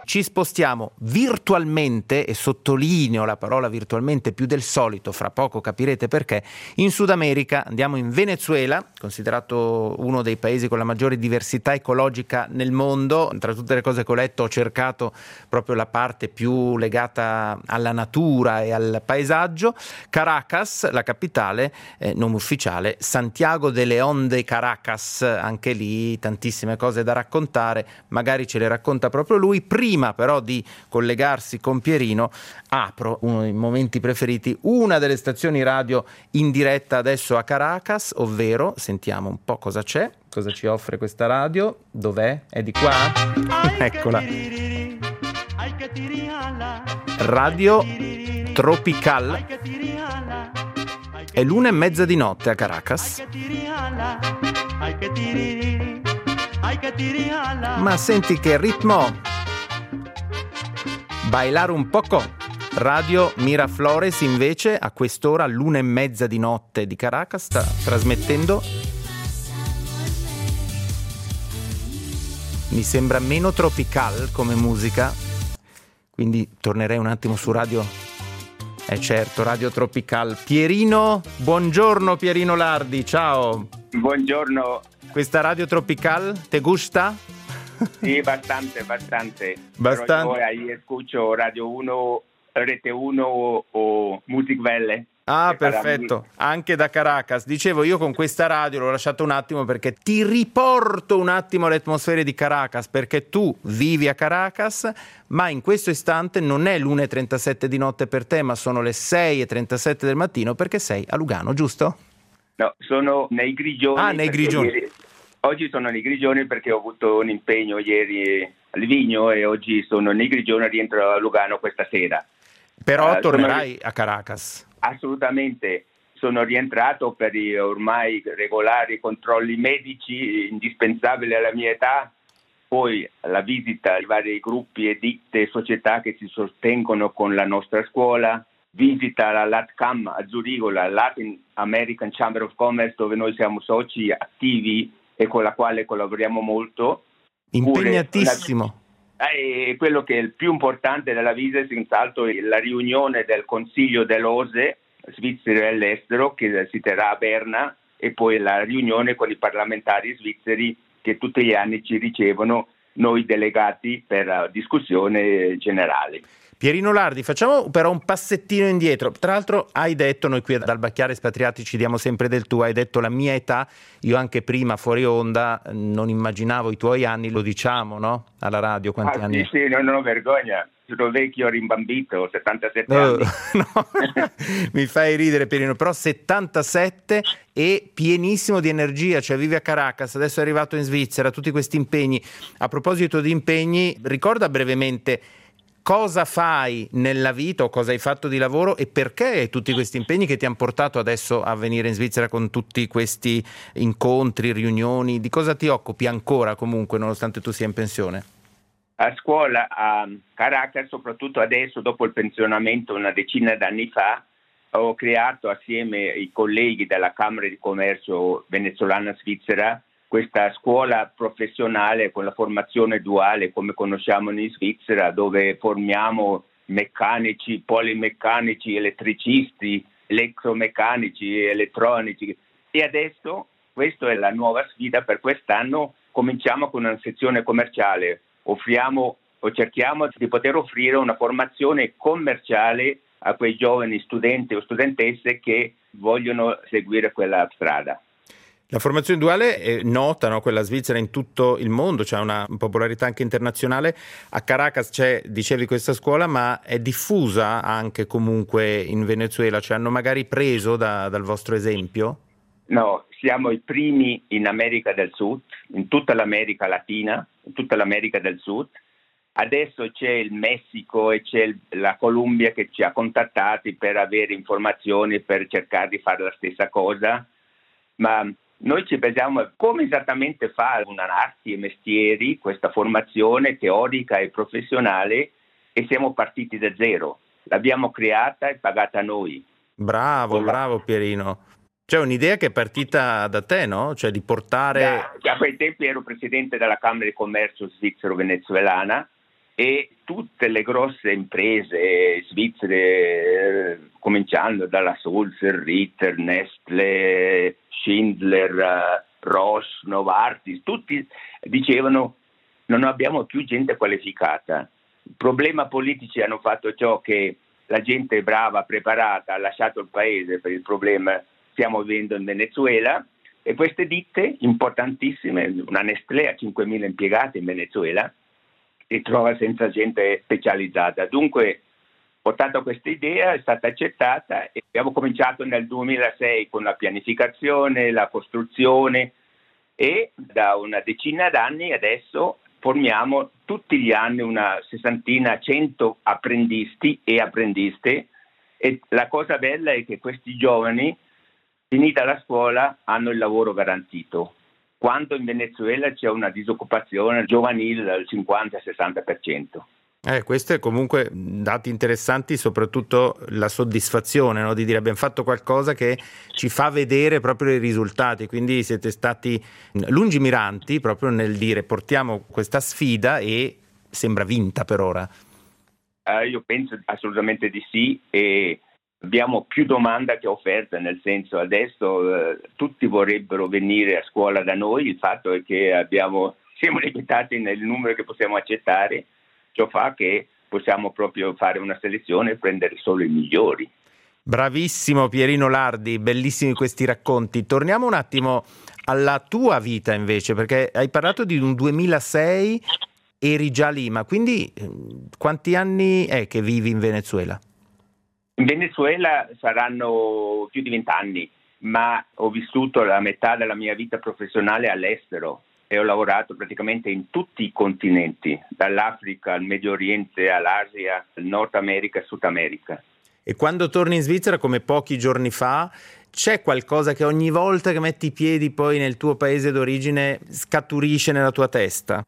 ci spostiamo virtualmente, e sottolineo la parola virtualmente più del solito, fra poco capirete perché, in Sud America. Andiamo in Venezuela, considerato uno dei paesi con la maggiore diversità ecologica nel mondo. Tra tutte le cose che ho letto ho cercato proprio la parte più legata alla natura e al paesaggio. Caracas, la capitale, nome ufficiale Santiago de León de Caracas, anche lì tantissime cose da raccontare, magari ce le racconta proprio lui. Prima però di collegarsi con Pierino, apro uno dei momenti preferiti, una delle stazioni radio in diretta adesso a Caracas, ovvero, sentiamo un po' cosa c'è, cosa ci offre questa radio. Dov'è? È di qua? Eccola. Radio Tropical. È 1:30 di notte a Caracas. Ma senti che ritmo! Bailar un poco. Radio Miraflores invece a quest'ora, all'1:30 di notte di Caracas, sta trasmettendo, mi sembra meno tropical come musica, quindi tornerei un attimo su radio, certo, Radio Tropical. Pierino, buongiorno Pierino Lardi, ciao. Buongiorno. Questa Radio Tropical, te gusta? Sì, bastante. Pero yo ahí escucho Radio 1, Rete 1 o Music Velle. Ah, perfetto, anche da Caracas. Dicevo, io con questa radio l'ho lasciato un attimo perché ti riporto un attimo alle atmosfere di Caracas, perché tu vivi a Caracas, ma in questo istante non è l'1:37 di notte per te, ma sono le 6:37 del mattino, perché sei a Lugano, giusto? No, sono nei Grigioni. Ah, nei Grigioni. Oggi sono nei Grigioni perché ho avuto un impegno ieri al Vigno e oggi sono nei Grigioni e rientro a Lugano questa sera. Però tornerai a Caracas? Assolutamente. Sono rientrato per i ormai regolari controlli medici indispensabili alla mia età, poi la visita ai vari gruppi e ditte e società che si sostengono con la nostra scuola, visita alla LATCAM a Zurigo, la Latin American Chamber of Commerce, dove noi siamo soci attivi e con la quale collaboriamo molto. Impegnatissimo. Quello che è il più importante della visita è senz'altro la riunione del Consiglio dell'OSE Svizzeri all'estero che si terrà a Berna, e poi la riunione con i parlamentari svizzeri che tutti gli anni ci ricevono noi delegati per discussione generale. Pierino Lardi, facciamo però un passettino indietro. Tra l'altro hai detto, noi qui ad Albacchiare Espatriati ci diamo sempre del tu, hai detto la mia età, io anche prima fuori onda non immaginavo i tuoi anni, lo diciamo, no? Alla radio, quanti anni? Sì, non ho vergogna, sono vecchio, rimbambito, 77 anni. No. Mi fai ridere Pierino, però 77 e pienissimo di energia, cioè vivi a Caracas, adesso è arrivato in Svizzera, tutti questi impegni. A proposito di impegni, ricorda brevemente cosa fai nella vita o cosa hai fatto di lavoro e perché tutti questi impegni che ti hanno portato adesso a venire in Svizzera con tutti questi incontri, riunioni. Di cosa ti occupi ancora comunque nonostante tu sia in pensione? A scuola a Caracas, soprattutto adesso dopo il pensionamento una decina d'anni fa, ho creato assieme ai colleghi della Camera di Commercio venezuelana svizzera questa scuola professionale con la formazione duale come conosciamo in Svizzera, dove formiamo meccanici, polimeccanici, elettricisti, elettromeccanici, elettronici. E adesso, questa è la nuova sfida per quest'anno, cominciamo con una sezione commerciale. Offriamo o cerchiamo di poter offrire una formazione commerciale a quei giovani studenti o studentesse che vogliono seguire quella strada. La formazione duale è nota, no? Quella svizzera in tutto il mondo, c'è una popolarità anche internazionale. A Caracas c'è, dicevi, questa scuola, ma è diffusa anche comunque in Venezuela, cioè hanno magari preso dal vostro esempio? No, siamo i primi in America del Sud, in tutta l'America Latina, in tutta l'America del Sud. Adesso c'è il Messico e c'è la Colombia che ci ha contattati per avere informazioni, per cercare di fare la stessa cosa, ma noi ci pensiamo come esattamente fare una arti e mestieri, questa formazione teorica e professionale, e siamo partiti da zero. L'abbiamo creata e pagata noi. Bravo Pierino. C'è un'idea che è partita da te, no? Cioè di portare... Da quei tempi ero presidente della Camera di Commercio svizzero-venezuelana e tutte le grosse imprese svizzere, cominciando dalla Sulzer, Ritter, Nestlé, Schindler, Roche, Novartis, tutti dicevano non abbiamo più gente qualificata. Il problema politici hanno fatto ciò che la gente brava, preparata, ha lasciato il paese per il problema che stiamo vivendo in Venezuela, e queste ditte importantissime, una Nestlé ha 5.000 impiegati in Venezuela, si trova senza gente specializzata. Dunque, portata questa idea, è stata accettata e abbiamo cominciato nel 2006 con la pianificazione, la costruzione, e da una decina d'anni adesso formiamo tutti gli anni una 100 apprendisti e apprendiste, e la cosa bella è che questi giovani, finita la scuola, hanno il lavoro garantito, quando in Venezuela c'è una disoccupazione giovanile del 50-60%. Questi è comunque dati interessanti, soprattutto la soddisfazione, no? Di dire abbiamo fatto qualcosa che ci fa vedere proprio i risultati, quindi siete stati lungimiranti proprio nel dire portiamo questa sfida e sembra vinta per ora. Io penso assolutamente di sì, e abbiamo più domanda che offerta, nel senso adesso tutti vorrebbero venire a scuola da noi, il fatto è che siamo limitati nel numero che possiamo accettare. Ciò fa che possiamo proprio fare una selezione e prendere solo i migliori. Bravissimo Pierino Lardi, bellissimi questi racconti. Torniamo un attimo alla tua vita invece, perché hai parlato di un 2006, eri già lì, ma quindi quanti anni è che vivi in Venezuela? In Venezuela saranno più di 20 anni, ma ho vissuto la metà della mia vita professionale all'estero. E ho lavorato praticamente in tutti i continenti, dall'Africa al Medio Oriente, all'Asia, al Nord America, Sud America. E quando torni in Svizzera, come pochi giorni fa, c'è qualcosa che ogni volta che metti i piedi poi nel tuo paese d'origine scaturisce nella tua testa?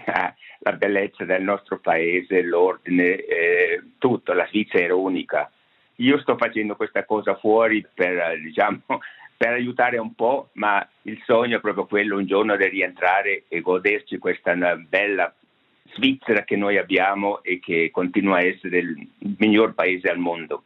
La bellezza del nostro paese, l'ordine, tutto, la Svizzera è unica. Io sto facendo questa cosa fuori per aiutare un po', ma il sogno è proprio quello un giorno di rientrare e goderci questa bella Svizzera che noi abbiamo e che continua a essere il miglior paese al mondo.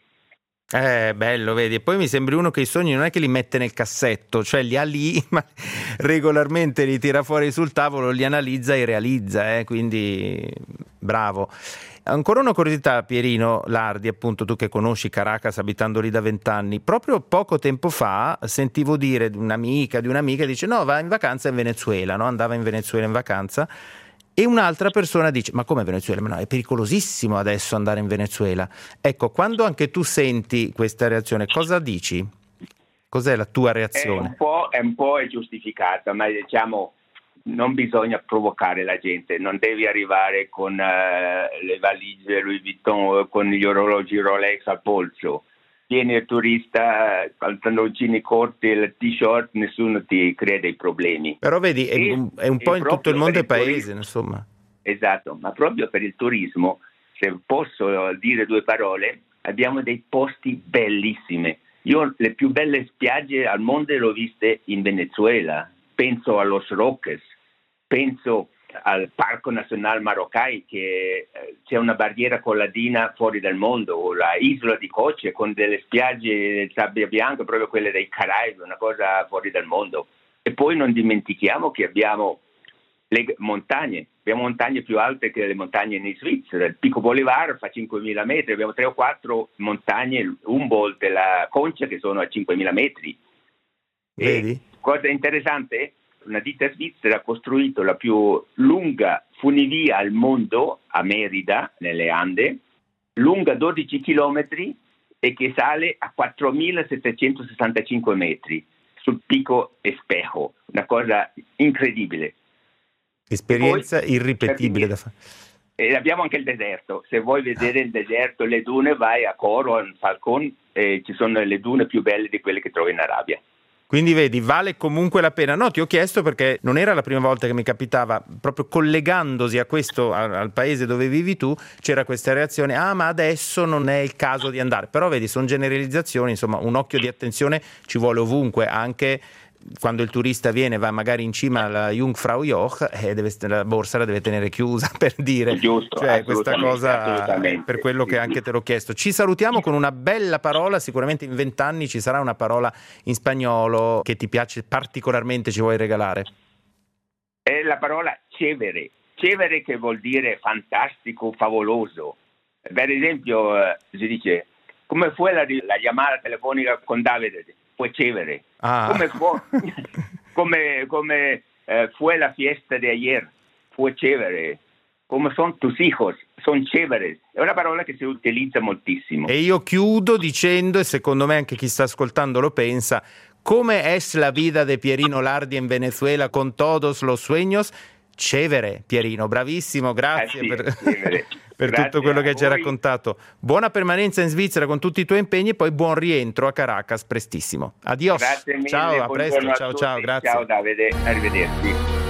Bello, vedi, e poi mi sembri uno che i sogni non è che li mette nel cassetto, cioè li ha lì, ma regolarmente li tira fuori sul tavolo, li analizza e realizza, quindi bravo. Ancora una curiosità, Pierino Lardi, appunto tu che conosci Caracas abitando lì da 20 anni, proprio poco tempo fa sentivo dire di un'amica, dice no, va in vacanza in Venezuela, no? Andava in Venezuela in vacanza, e un'altra persona dice ma come Venezuela? Ma no, è pericolosissimo adesso andare in Venezuela. Ecco, quando anche tu senti questa reazione, cosa dici? Cos'è la tua reazione? È un po' giustificata, ma diciamo non bisogna provocare la gente, non devi arrivare con le valigie Louis Vuitton, con gli orologi Rolex al polso. Vieni il turista, pantaloncini corti e il t-shirt, nessuno ti crea dei problemi. Però vedi, è un po' in tutto il mondo e paese, insomma. Esatto, ma proprio per il turismo, se posso dire due parole, abbiamo dei posti bellissimi. Io le più belle spiagge al mondo le ho viste in Venezuela. Penso a Los Roques, penso al Parco Nazionale Marocai, che c'è una barriera colladina fuori dal mondo, o la isola di Coche con delle spiagge di sabbia bianca, proprio quelle dei Caraibi, una cosa fuori dal mondo. E poi non dimentichiamo che abbiamo le montagne, abbiamo montagne più alte che le montagne in Svizzera. Il Picco Bolivar fa 5.000 metri, abbiamo 3 o 4 montagne, Humboldt e la Concia, che sono a 5.000 metri. Vedi? E cosa interessante? Una ditta svizzera ha costruito la più lunga funivia al mondo a Merida, nelle Ande, lunga 12 chilometri e che sale a 4.765 metri sul Picco Espejo, una cosa incredibile. Esperienza poi, irripetibile da fare. E abbiamo anche il deserto. Se vuoi vedere il deserto, le dune, vai a Coro, a Falcón, ci sono le dune più belle di quelle che trovi in Arabia. Quindi vedi, vale comunque la pena. No, ti ho chiesto perché non era la prima volta che mi capitava, proprio collegandosi a questo, al paese dove vivi tu, c'era questa reazione, ma adesso non è il caso di andare. Però vedi, sono generalizzazioni, insomma, un occhio di attenzione ci vuole ovunque, anche quando il turista viene va magari in cima alla Jungfraujoch la borsa la deve tenere chiusa, per dire. Giusto, cioè questa cosa, per quello che anche te l'ho chiesto. Ci salutiamo con una bella parola, sicuramente in 20 anni ci sarà una parola in spagnolo che ti piace particolarmente, ci vuoi regalare? È la parola chévere, chévere che vuol dire fantastico, favoloso. Per esempio si dice: come fu la chiamata telefonica con Davide? Fue chévere. Come fue la fiesta de ayer? Fue chévere. Come son tus hijos? Son chéveres. È una parola che si utilizza moltissimo. E io chiudo dicendo, e secondo me anche chi sta ascoltando lo pensa: come es la vida de Pierino Lardi in Venezuela con todos los sueños? Chévere, Pierino, bravissimo, grazie per Grazie tutto quello che ci hai voi. raccontato. Buona permanenza in Svizzera con tutti i tuoi impegni e poi buon rientro a Caracas prestissimo. Adios. Grazie mille, ciao, a presto, ciao, tutti. ciao, grazie. Ciao Davide, arrivederci.